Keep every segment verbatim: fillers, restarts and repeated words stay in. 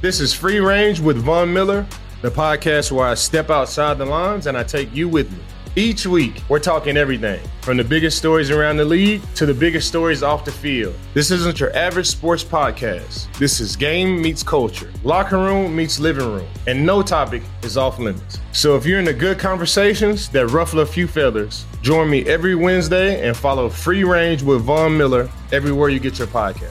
This is Free Range with Von Miller, the podcast where I step outside the lines and I take you with me. Each week, we're talking everything from the biggest stories around the league to the biggest stories off the field. This isn't your average sports podcast. This is game meets culture, locker room meets living room, and no topic is off limits. So if you're into good conversations that ruffle a few feathers, join me every Wednesday and follow Free Range with Von Miller everywhere you get your podcast.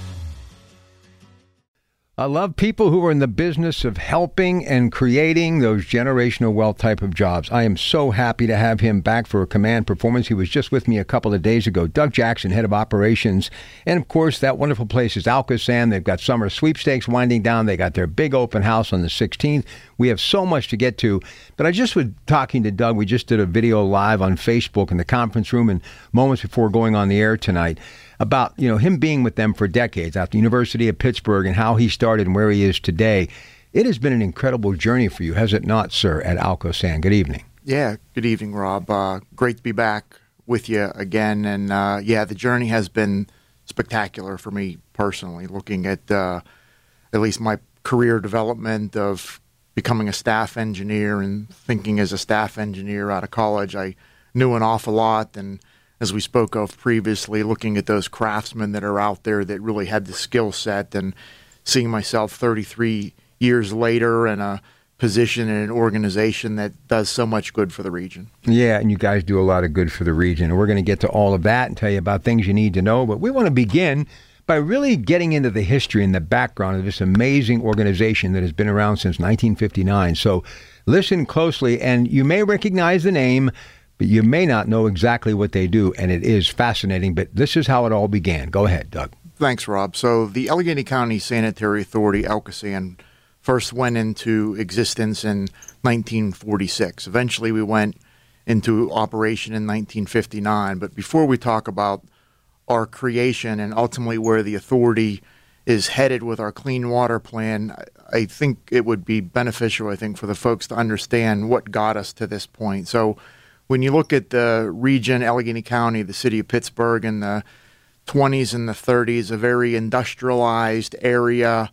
I love people who are in the business of helping and creating those generational wealth type of jobs. I am so happy to have him back for a command performance. He was just with me a couple of days ago. Doug Jackson, head of operations. And of course, that wonderful place is Alcosan. They've got summer sweepstakes winding down. They got their big open house on the sixteenth. We have so much to get to. But I just was talking to Doug. We just did a video live on Facebook in the conference room and moments before going on the air tonight about, you know, him being with them for decades at the University of Pittsburgh and how he started and where he is today. It has been an incredible journey for you, has it not, sir, at Alcosan? Good evening. Yeah, good evening, Rob. Uh, great to be back with you again. And, uh, yeah, the journey has been spectacular for me personally, looking at uh, at least my career development of becoming a staff engineer and thinking as a staff engineer out of college. I knew an awful lot, and as we spoke of previously, looking at those craftsmen that are out there that really had the skill set, and seeing myself thirty-three years later in a position in an organization that does so much good for the region. Yeah, and you guys do a lot of good for the region. And we're going to get to all of that and tell you about things you need to know. But we want to begin by really getting into the history and the background of this amazing organization that has been around since nineteen fifty-nine. So listen closely, and you may recognize the name, but you may not know exactly what they do, and it is fascinating. But this is how it all began. Go ahead, Doug. Thanks, Rob. So the Allegheny County Sanitary Authority, Alcosan, first went into existence in nineteen forty-six. Eventually, we went into operation in nineteen fifty-nine. But before we talk about our creation and ultimately where the authority is headed with our clean water plan, I think it would be beneficial, I think, for the folks to understand what got us to this point. So when you look at the region, Allegheny County, the city of Pittsburgh, in the twenties and the thirties, a very industrialized area.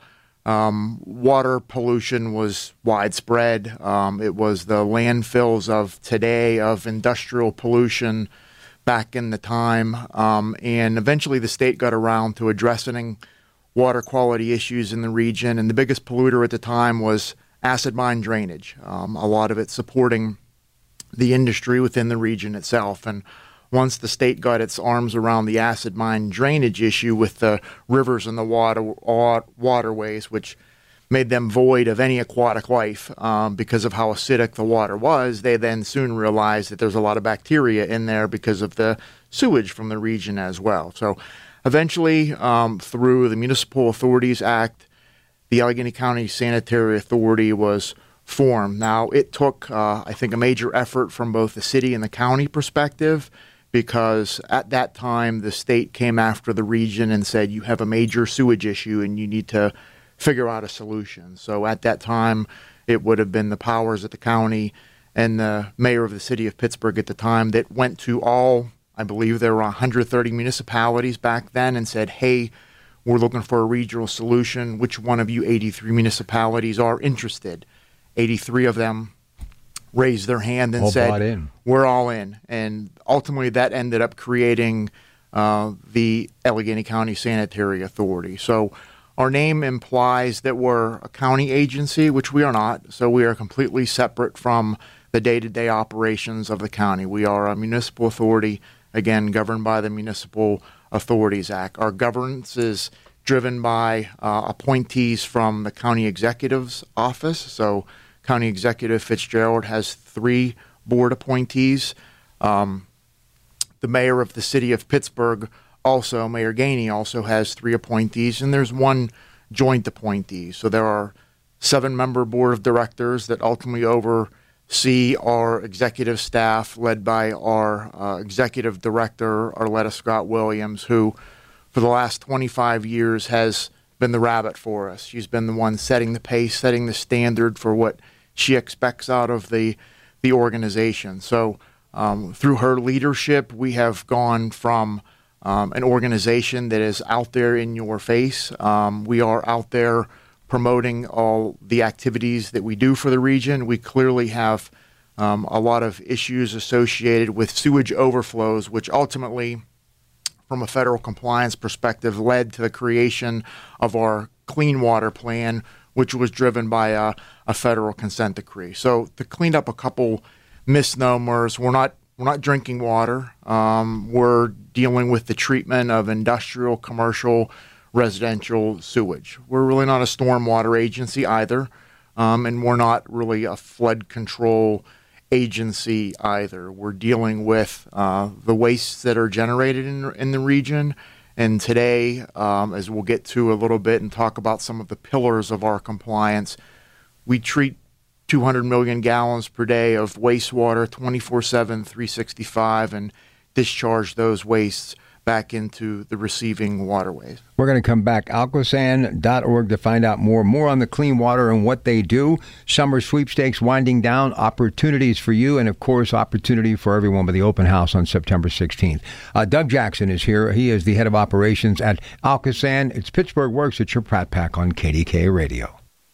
Um, water pollution was widespread. Um, it was the landfills of today of industrial pollution back in the time. Um, and eventually the state got around to addressing water quality issues in the region. And the biggest polluter at the time was acid mine drainage, um, a lot of it supporting the industry within the region itself. And once the state got its arms around the acid mine drainage issue with the rivers and the water waterways, which made them void of any aquatic life um, because of how acidic the water was, they then soon realized that there's a lot of bacteria in there because of the sewage from the region as well. So eventually, um, through the Municipal Authorities Act, the Allegheny County Sanitary Authority was formed. Now, it took, uh, I think, a major effort from both the city and the county perspective, because at that time, the state came after the region and said, you have a major sewage issue and you need to figure out a solution. So at that time, it would have been the powers at the county and the mayor of the city of Pittsburgh at the time that went to all, I believe there were one hundred thirty municipalities back then, and said, hey, we're looking for a regional solution. Which one of you eighty-three municipalities are interested? eighty-three of them raised their hand and all said, we're all in. And ultimately that ended up creating uh, the Allegheny County Sanitary Authority. So our name implies that we're a county agency, which we are not. So we are completely separate from the day-to-day operations of the county. We are a municipal authority, again, governed by the Municipal Authorities Act. Our governance is driven by uh, appointees from the county executive's office. So County Executive Fitzgerald has three board appointees. Um, the mayor of the city of Pittsburgh also, Mayor Gainey, also has three appointees, and there's one joint appointee. So there are seven-member board of directors that ultimately oversee our executive staff, led by our uh, executive director, Arletta Scott Williams, who for the last twenty-five years has been the rabbit for us. She's been the one setting the pace, setting the standard for what she expects out of the the organization. So um, through her leadership, we have gone from um, an organization that is out there in your face. Um, we are out there promoting all the activities that we do for the region. We clearly have um, a lot of issues associated with sewage overflows, which ultimately, from a federal compliance perspective, led to the creation of our Clean Water Plan, which was driven by a, a federal consent decree. So to clean up a couple misnomers, we're not we're not drinking water. Um, we're dealing with the treatment of industrial, commercial, residential sewage. We're really not a stormwater agency either, um, and we're not really a flood control agency either. We're dealing with uh, the wastes that are generated in, in the region. And today, um, as we'll get to a little bit and talk about some of the pillars of our compliance, we treat two hundred million gallons per day of wastewater twenty-four seven, three sixty-five, and discharge those wastes back into the receiving waterways. We're going to come back. Alcosan dot org to find out more. More on the clean water and what they do. Summer sweepstakes winding down. Opportunities for you and, of course, opportunity for everyone with the open house on September sixteenth. Uh, Doug Jackson is here. He is the head of operations at Alcosan. It's Pittsburgh Works. It's your Pratt Pack on K D K Radio.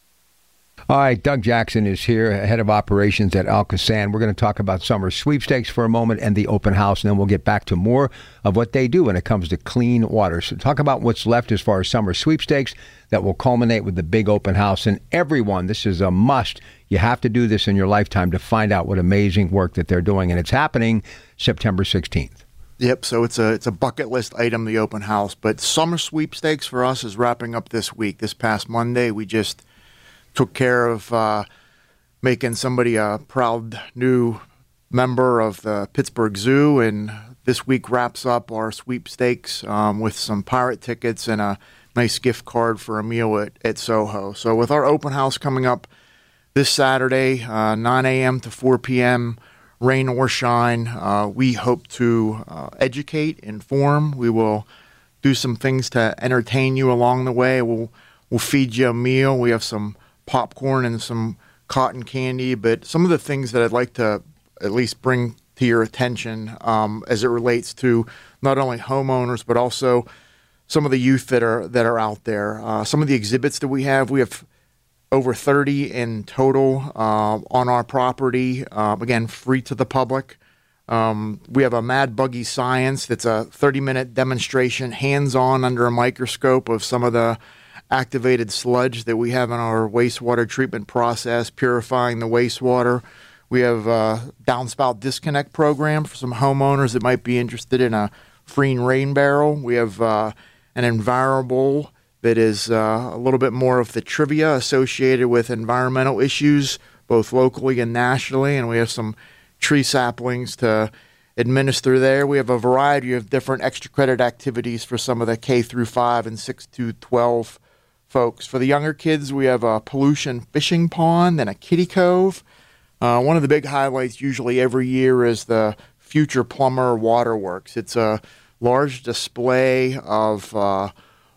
All right, Doug Jackson is here, head of operations at Alcosan. We're going to talk about summer sweepstakes for a moment and the open house, and then we'll get back to more of what they do when it comes to clean water. So talk about what's left as far as summer sweepstakes that will culminate with the big open house. And everyone, this is a must. You have to do this in your lifetime to find out what amazing work that they're doing. And it's happening September sixteenth. Yep, so it's a it's a bucket list item, the open house. But summer sweepstakes for us is wrapping up this week. This past Monday, we just took care of uh, making somebody a proud new member of the Pittsburgh Zoo, and this week wraps up our sweepstakes um, with some pirate tickets and a nice gift card for a meal at, at Soho. So with our open house coming up this Saturday, uh, nine a.m. to four p.m., rain or shine, uh, we hope to uh, educate, inform. We will do some things to entertain you along the way. We'll, we'll feed you a meal. We have some popcorn and some cotton candy, but some of the things that I'd like to at least bring to your attention um, as it relates to not only homeowners, but also some of the youth that are that are out there. Uh, some of the exhibits that we have, we have over thirty in total uh, on our property, uh, again, free to the public. Um, we have a Mad Buggy Science that's a thirty-minute demonstration, hands-on under a microscope of some of the activated sludge that we have in our wastewater treatment process, purifying the wastewater. We have a downspout disconnect program for some homeowners that might be interested in a free rain barrel. We have uh, an environable that is uh, a little bit more of the trivia associated with environmental issues, both locally and nationally, and we have some tree saplings to administer there. We have a variety of different extra credit activities for some of the K through five and six to twelve folks. For the younger kids, we have a pollution fishing pond and a kiddie cove. Uh, one of the big highlights usually every year is the Future Plumber Waterworks. It's a large display of uh,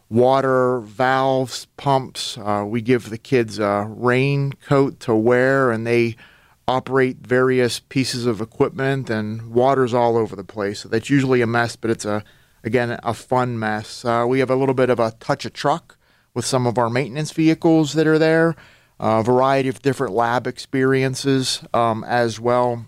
water valves, pumps. Uh, we give the kids a raincoat to wear, and they operate various pieces of equipment, and water's all over the place. So that's usually a mess, but it's, a again, a fun mess. Uh, we have a little bit of a touch a truck with some of our maintenance vehicles that are there, a variety of different lab experiences um, as well.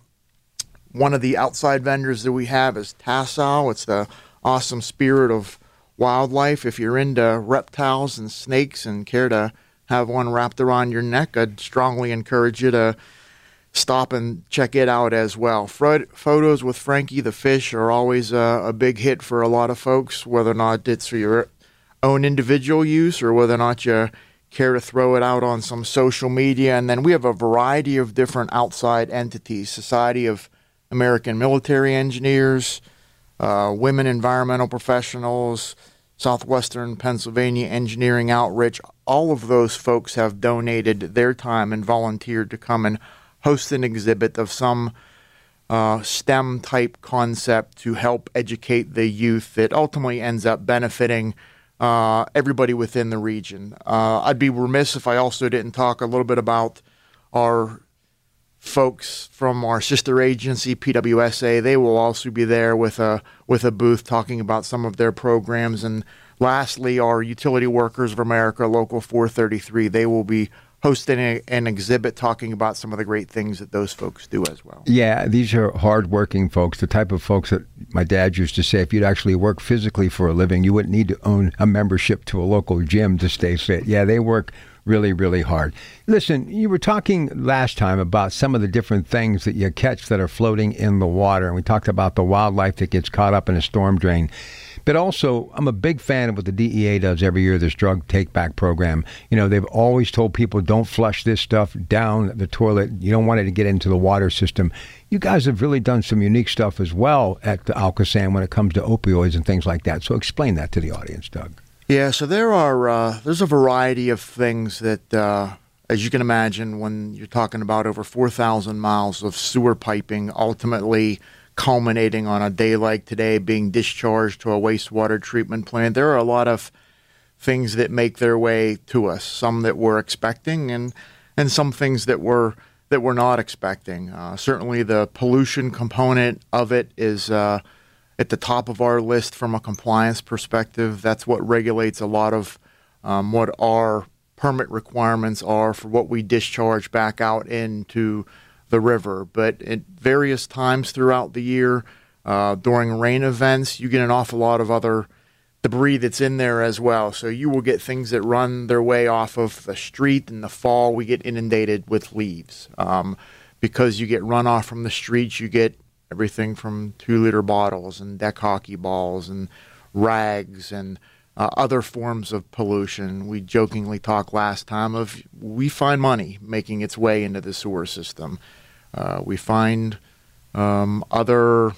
One of the outside vendors that we have is Tassau. It's the awesome spirit of wildlife. If you're into reptiles and snakes and care to have one wrapped around your neck, I'd strongly encourage you to stop and check it out as well. Photos with Frankie the fish are always a, a big hit for a lot of folks, whether or not it's for your own individual use or whether or not you care to throw it out on some social media. And then we have a variety of different outside entities: Society of American Military Engineers, uh, Women Environmental Professionals, Southwestern Pennsylvania Engineering Outreach. All of those folks have donated their time and volunteered to come and host an exhibit of some uh, STEM-type concept to help educate the youth that ultimately ends up benefiting Uh, everybody within the region. Uh, I'd be remiss if I also didn't talk a little bit about our folks from our sister agency, P W S A. They will also be there with a with a booth talking about some of their programs and lastly, our Utility Workers of America, Local four thirty-three, they will be hosting a, an exhibit talking about some of the great things that those folks do as well. Yeah, these are hardworking folks, the type of folks that my dad used to say, if you'd actually work physically for a living, you wouldn't need to own a membership to a local gym to stay fit. Yeah, they work really, really hard. Listen, you were talking last time about some of the different things that you catch that are floating in the water, and we talked about the wildlife that gets caught up in a storm drain. But also, I'm a big fan of what the D E A does every year, this drug take-back program. You know, they've always told people, don't flush this stuff down the toilet. You don't want it to get into the water system. You guys have really done some unique stuff as well at the Alcosan when it comes to opioids and things like that. So explain that to the audience, Doug. Yeah, so there are, uh, there's a variety of things that, uh, as you can imagine, when you're talking about over four thousand miles of sewer piping, ultimately culminating on a day like today being discharged to a wastewater treatment plant, there are a lot of things that make their way to us, some that we're expecting and and some things that we're that we're not expecting. Uh, certainly the pollution component of it is uh, at the top of our list from a compliance perspective. That's what regulates a lot of um, what our permit requirements are for what we discharge back out into the river. But at various times throughout the year, uh, during rain events, you get an awful lot of other debris that's in there as well. So you will get things that run their way off of the street. In the fall, we get inundated with leaves. Um, because you get runoff from the streets, you get everything from two-liter bottles and deck hockey balls and rags and uh, other forms of pollution. We jokingly talked last time of we find money making its way into the sewer system. Uh, we find um, other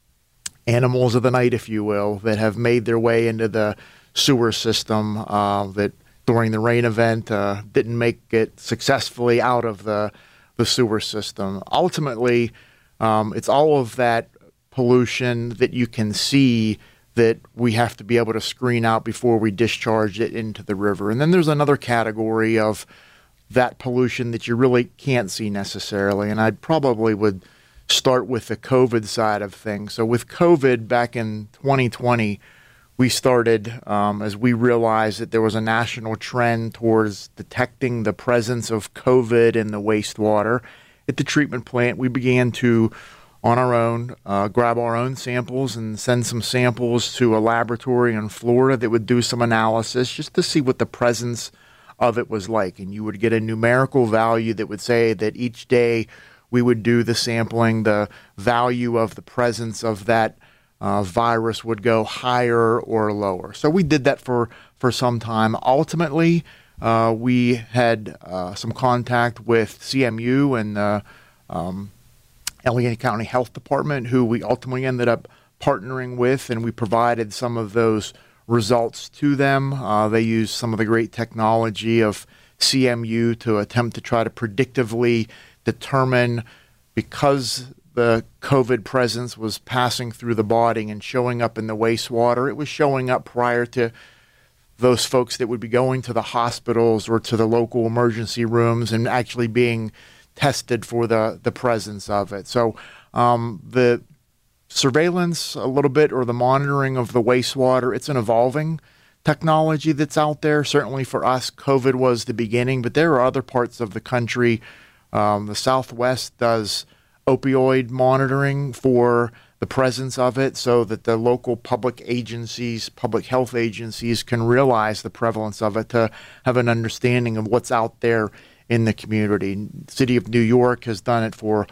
animals of the night, if you will, that have made their way into the sewer system uh, that during the rain event uh, didn't make it successfully out of the, the sewer system. Ultimately, um, it's all of that pollution that you can see that we have to be able to screen out before we discharge it into the river. And then there's another category of that pollution that you really can't see necessarily. And I probably would start with the COVID side of things. So with COVID back in twenty twenty, we started, um, as we realized that there was a national trend towards detecting the presence of COVID in the wastewater at the treatment plant. We began to, on our own, uh, grab our own samples and send some samples to a laboratory in Florida that would do some analysis just to see what the presence of it was like. And you would get a numerical value that would say that each day we would do the sampling, the value of the presence of that uh, virus would go higher or lower. So we did that for, for some time. Ultimately, uh, we had uh, some contact with C M U and the um, Allegheny County Health Department, who we ultimately ended up partnering with, and we provided some of those results to them. Uh, they used some of the great technology of C M U to attempt to try to predictively determine, because the COVID presence was passing through the body and showing up in the wastewater, it was showing up prior to those folks that would be going to the hospitals or to the local emergency rooms and actually being tested for the, the presence of it. So um, the surveillance a little bit, or the monitoring of the wastewater, it's an evolving technology that's out there. Certainly for us, COVID was the beginning, but there are other parts of the country. Um, the Southwest does opioid monitoring for the presence of it so that the local public agencies, public health agencies can realize the prevalence of it to have an understanding of what's out there in the community. The City of New York has done it for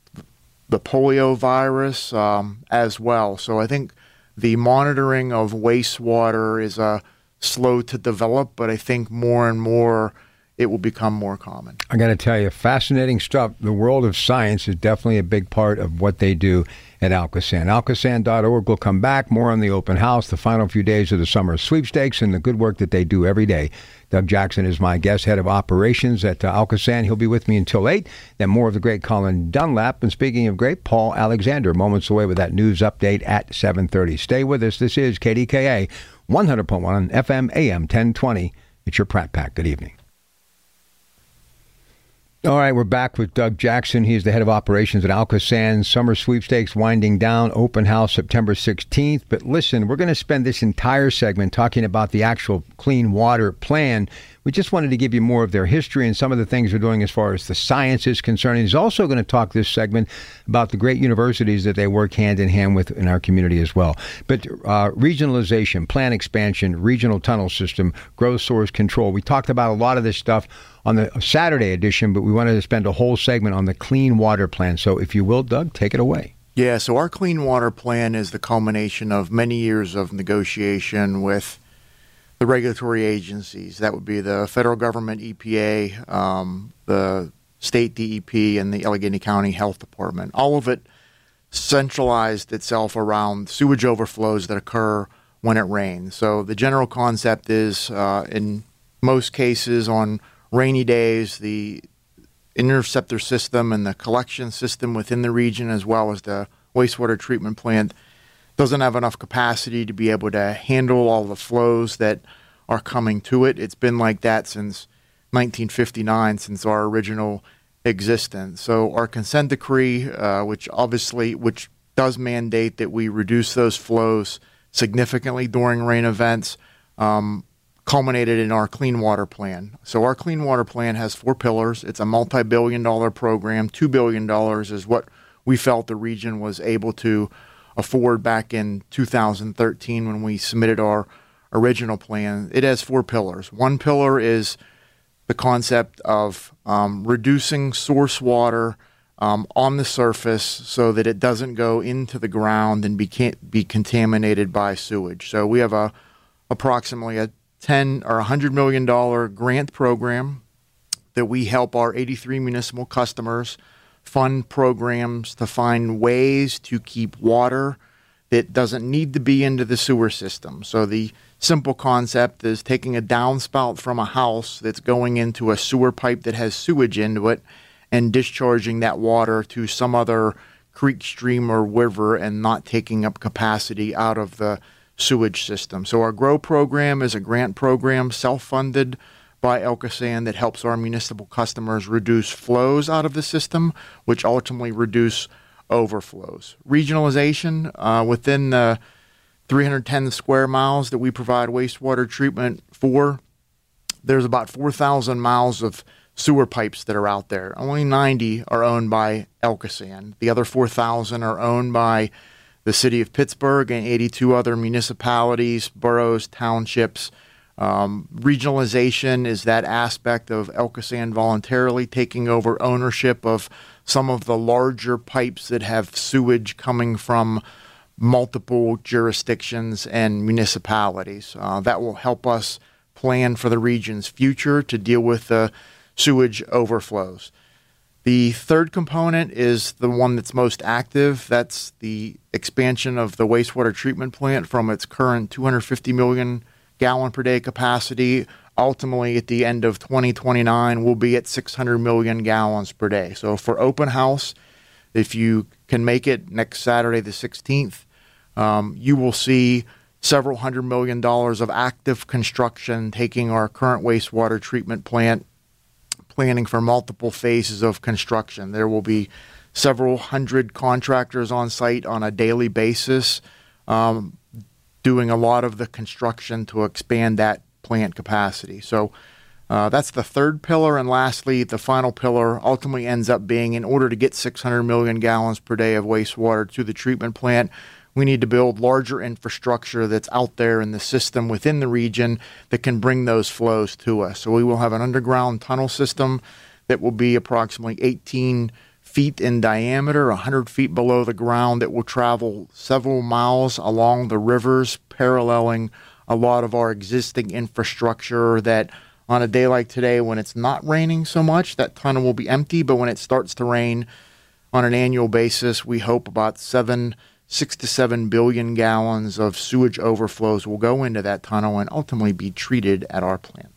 the polio virus um, as well. So I think the monitoring of wastewater is uh, slow to develop, but I think more and more it will become more common. I got to tell you, fascinating stuff. The world of science is definitely a big part of what they do at Alcosan. Alcosan dot org will come back. More on the open house, the final few days of the summer sweepstakes, and the good work that they do every day. Doug Jackson is my guest, head of operations at uh, Alcosan. He'll be with me until eight. Then more of the great Colin Dunlap. And speaking of great, Paul Alexander, moments away with that news update at seven thirty. Stay with us. This is K D K A, one hundred point one F M, A M ten twenty. It's your Pratt Pack. Good evening. All right, we're back with Doug Jackson. He's the head of operations at Alcosan. Summer sweepstakes winding down, open house September sixteenth. But listen, we're going to spend this entire segment talking about the actual clean water plan. We just wanted to give you more of their history and some of the things they're doing as far as the science is concerned. He's also going to talk this segment about the great universities that they work hand in hand with in our community as well. But uh, regionalization, plan expansion, regional tunnel system, growth source control. We talked about a lot of this stuff on the Saturday edition, but we wanted to spend a whole segment on the clean water plan. So if you will, Doug, take it away. Yeah, so our clean water plan is the culmination of many years of negotiation with the regulatory agencies. That would be the federal government, E P A, um, the state D E P, and the Allegheny County Health Department. All of it centralized itself around sewage overflows that occur when it rains. So the general concept is, uh, in most cases on rainy days, the interceptor system and the collection system within the region, as well as the wastewater treatment plant, doesn't have enough capacity to be able to handle all the flows that are coming to it. It's been like that since nineteen fifty-nine, since our original existence. So our consent decree, uh, which obviously, which does mandate that we reduce those flows significantly during rain events, um, culminated in our clean water plan. So our clean water plan has four pillars. It's a multi-billion dollar program. Two billion dollars is what we felt the region was able to afford back in two thousand thirteen when we submitted our original plan. It has four pillars. One pillar is the concept of um, reducing source water um, on the surface so that it doesn't go into the ground and be, be contaminated by sewage. So we have a approximately a ten or one hundred million dollars grant program that we help our eighty-three municipal customers fund programs to find ways to keep water that doesn't need to be into the sewer system. So the simple concept is taking a downspout from a house that's going into a sewer pipe that has sewage into it and discharging that water to some other creek, stream, or river and not taking up capacity out of the sewage system. So our GROW program is a grant program self-funded by Alcosan that helps our municipal customers reduce flows out of the system, which ultimately reduce overflows. Regionalization, uh, within the three hundred ten square miles that we provide wastewater treatment for, there's about four thousand miles of sewer pipes that are out there. Only ninety are owned by Alcosan. The other four thousand are owned by the city of Pittsburgh and eighty-two other municipalities, boroughs, townships. Um, regionalization is that aspect of Alcosan voluntarily taking over ownership of some of the larger pipes that have sewage coming from multiple jurisdictions and municipalities. Uh, that will help us plan for the region's future to deal with the sewage overflows. The third component is the one that's most active. That's the expansion of the wastewater treatment plant from its current two hundred fifty million gallon per day capacity. Ultimately, at the end of twenty twenty-nine, we'll be at six hundred million gallons per day. So for open house, if you can make it next Saturday the sixteenth, um, you will see several hundred million dollars of active construction taking our current wastewater treatment plant, planning for multiple phases of construction. There will be several hundred contractors on site on a daily basis, um, doing a lot of the construction to expand that plant capacity. So uh, that's the third pillar. And lastly, the final pillar ultimately ends up being, in order to get six hundred million gallons per day of wastewater to the treatment plant, we need to build larger infrastructure that's out there in the system within the region that can bring those flows to us. So we will have an underground tunnel system that will be approximately eighteen feet in diameter, one hundred feet below the ground, that will travel several miles along the rivers, paralleling a lot of our existing infrastructure that on a day like today, when it's not raining so much, that tunnel will be empty. But when it starts to rain on an annual basis, we hope about seven, six to seven billion gallons of sewage overflows will go into that tunnel and ultimately be treated at our plant.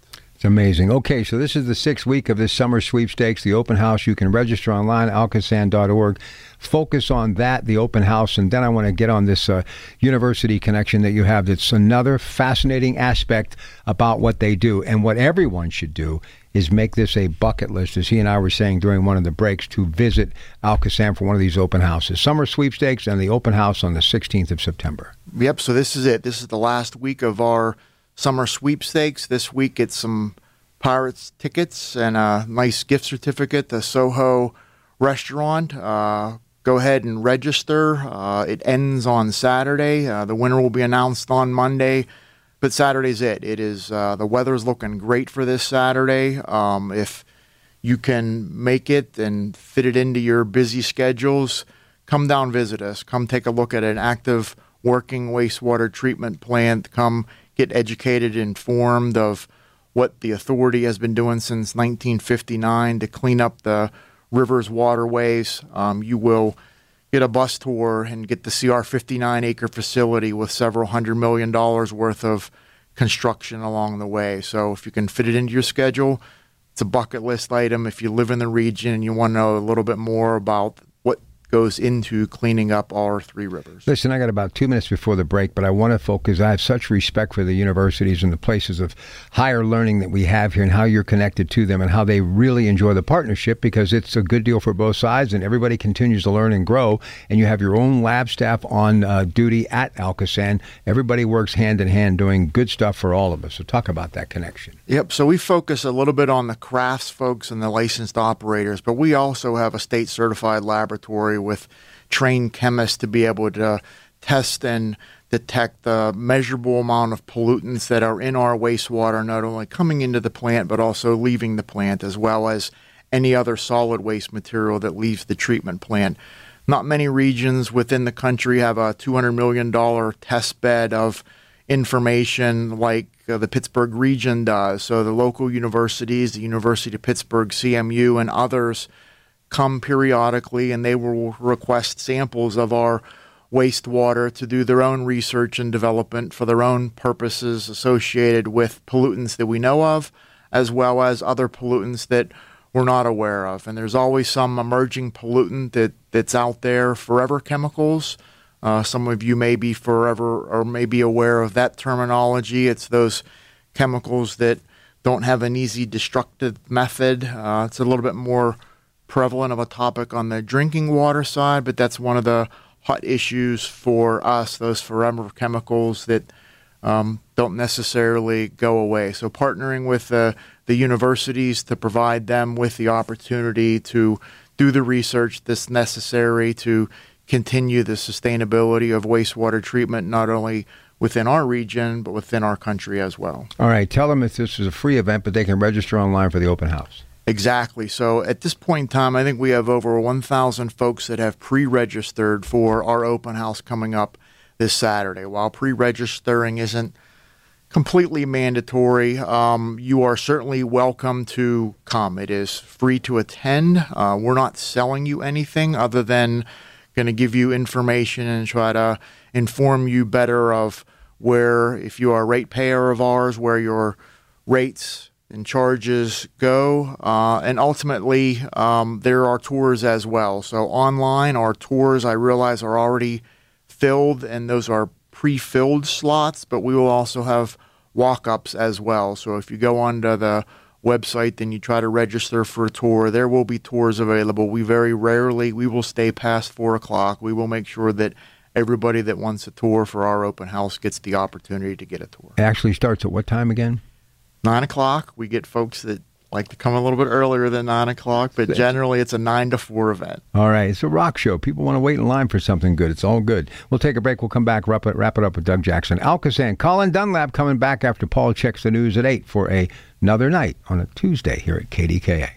It's amazing. Okay, so this is the sixth week of this summer sweepstakes, the open house. You can register online, alcosan dot org. Focus on that, the open house, and then I want to get on this uh, university connection that you have. That's another fascinating aspect about what they do. And what everyone should do is make this a bucket list, as he and I were saying during one of the breaks, to visit Alcosan for one of these open houses. Summer sweepstakes and the open house on the sixteenth of September. Yep, so this is it. This is the last week of our summer sweepstakes. This week it's some Pirates tickets and a nice gift certificate to Soho Restaurant. Uh, go ahead and register. Uh, it ends on Saturday. Uh, the winner will be announced on Monday, but Saturday's it. It is uh, the weather's looking great for this Saturday. Um, if you can make it and fit it into your busy schedules, come down, visit us. Come take a look at an active working wastewater treatment plant. Come get educated, informed of what the authority has been doing since nineteen fifty-nine to clean up the river's waterways. Um, you will get a bus tour and get to see our fifty-nine acre facility with several hundred million dollars worth of construction along the way. So if you can fit it into your schedule, it's a bucket list item. If you live in the region and you want to know a little bit more about what goes into cleaning up our three rivers. Listen, I got about two minutes before the break, but I want to focus. I have such respect for the universities and the places of higher learning that we have here and how you're connected to them and how they really enjoy the partnership, because it's a good deal for both sides and everybody continues to learn and grow. And you have your own lab staff on uh, duty at Alcosan. Everybody works hand in hand doing good stuff for all of us. So talk about that connection. Yep. So we focus a little bit on the crafts folks and the licensed operators, but we also have a state certified laboratory with trained chemists to be able to test and detect the measurable amount of pollutants that are in our wastewater, not only coming into the plant, but also leaving the plant, as well as any other solid waste material that leaves the treatment plant. Not many regions within the country have a two hundred million dollars test bed of information like uh, the Pittsburgh region does. So the local universities, the University of Pittsburgh, C M U, and others come periodically, and they will request samples of our wastewater to do their own research and development for their own purposes associated with pollutants that we know of, as well as other pollutants that we're not aware of. And there's always some emerging pollutant that, that's out there, forever chemicals. Uh, some of you may be forever or may be aware of that terminology. It's those chemicals that don't have an easy destructive method. Uh, it's a little bit more prevalent of a topic on the drinking water side, but that's one of the hot issues for us, those forever chemicals that um, don't necessarily go away. So partnering with the, the universities to provide them with the opportunity to do the research that's necessary to continue the sustainability of wastewater treatment, not only within our region, but within our country as well. All right, tell them if this is a free event, but they can register online for the open house. Exactly. So at this point in time, I think we have over one thousand folks that have pre-registered for our open house coming up this Saturday. While pre-registering isn't completely mandatory, um, you are certainly welcome to come. It is free to attend. Uh, we're not selling you anything other than going to give you information and try to inform you better of where, if you are a ratepayer of ours, where your rates and charges go, uh, and ultimately um, there are tours as well. So online, our tours, I realize, are already filled, and those are pre-filled slots, but we will also have walk-ups as well. So if you go onto the website and you try to register for a tour, there will be tours available. We very rarely, we will stay past four o'clock. We will make sure that everybody that wants a tour for our open house gets the opportunity to get a tour. It actually starts at what time again? Nine o'clock. We get folks that like to come a little bit earlier than nine o'clock, but generally it's a nine to four event. All right. It's a rock show. People want to wait in line for something good. It's all good. We'll take a break. We'll come back, wrap it, wrap it up with Doug Jackson. Alcosan, Colin Dunlap coming back after Paul checks the news at eight for a, another night on a Tuesday here at K D K A.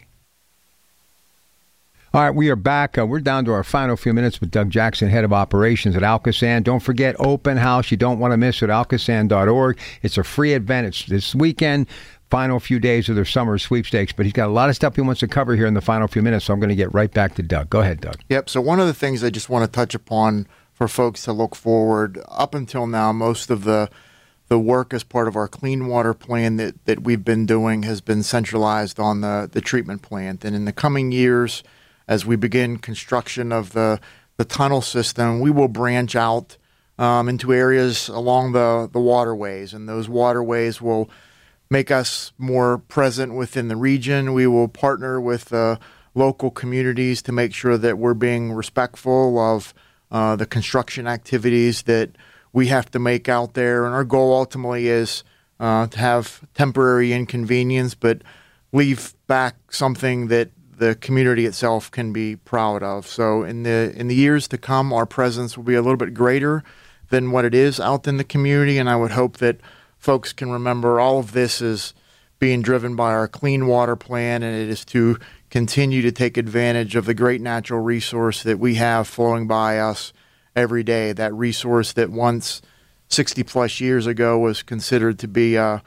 All right, we are back. Uh, we're down to our final few minutes with Doug Jackson, head of operations at Alcosan. Don't forget, open house. You don't want to miss it, alcosan dot org. It's a free event. It's this weekend, final few days of their summer sweepstakes. But he's got a lot of stuff he wants to cover here in the final few minutes, so I'm going to get right back to Doug. Go ahead, Doug. Yep, so one of the things I just want to touch upon for folks to look forward, up until now, most of the the work as part of our clean water plan that, that we've been doing has been centralized on the, the treatment plant. And in the coming years, as we begin construction of the, the tunnel system, we will branch out um, into areas along the, the waterways. And those waterways will make us more present within the region. We will partner with the local communities to make sure that we're being respectful of uh, the construction activities that we have to make out there. And our goal ultimately is uh, to have temporary inconvenience, but leave back something that the community itself can be proud of. So in the in the years to come, our presence will be a little bit greater than what it is out in the community. And I would hope that folks can remember all of this is being driven by our clean water plan, and it is to continue to take advantage of the great natural resource that we have flowing by us every day, that resource that once sixty plus years ago was considered to be a,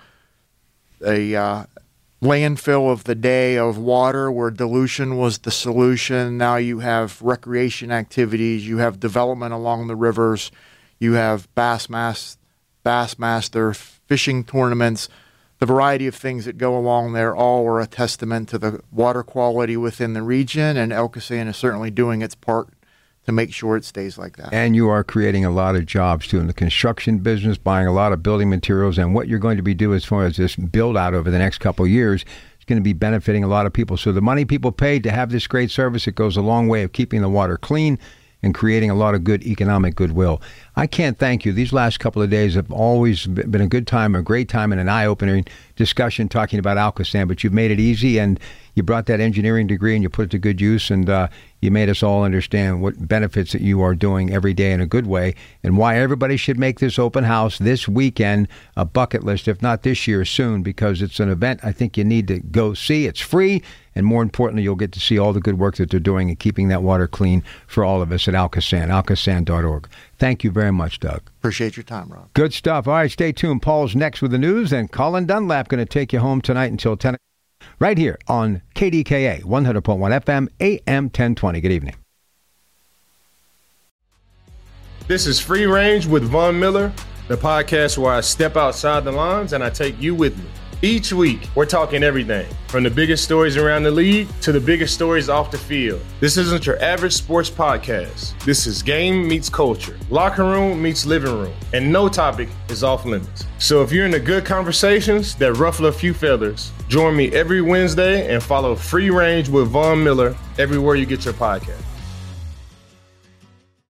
a uh, landfill of the day of water where dilution was the solution. Now you have recreation activities, you have development along the rivers, you have bass, mas- bass master fishing tournaments. The variety of things that go along there all are a testament to the water quality within the region, and Elkasan is certainly doing its part to make sure it stays like that. And you are creating a lot of jobs, too, in the construction business, buying a lot of building materials, and what you're going to be doing as far as this build-out over the next couple of years is going to be benefiting a lot of people. So the money people paid to have this great service, it goes a long way of keeping the water clean and creating a lot of good economic goodwill. I can't thank you. These last couple of days have always been a good time, a great time, and an eye-opening discussion talking about Alkasan, but you've made it easy, and you brought that engineering degree and you put it to good use, and uh, you made us all understand what benefits that you are doing every day in a good way, and why everybody should make this open house this weekend a bucket list, if not this year, soon, because it's an event I think you need to go see. It's free, and more importantly, you'll get to see all the good work that they're doing in keeping that water clean for all of us at Alkasan, alkasan dot org. Thank you very much, Doug. Appreciate your time, Rob. Good stuff. All right, stay tuned. Paul's next with the news, and Colin Dunlap going to take you home tonight until ten o'clock. Right here on K D K A, one hundred point one F M, A M ten twenty. Good evening. This is Free Range with Von Miller, the podcast where I step outside the lines and I take you with me. Each week, we're talking everything from the biggest stories around the league to the biggest stories off the field. This isn't your average sports podcast. This is game meets culture, locker room meets living room, and no topic is off limits. So if you're into good conversations that ruffle a few feathers, join me every Wednesday and follow Free Range with Von Miller everywhere you get your podcast.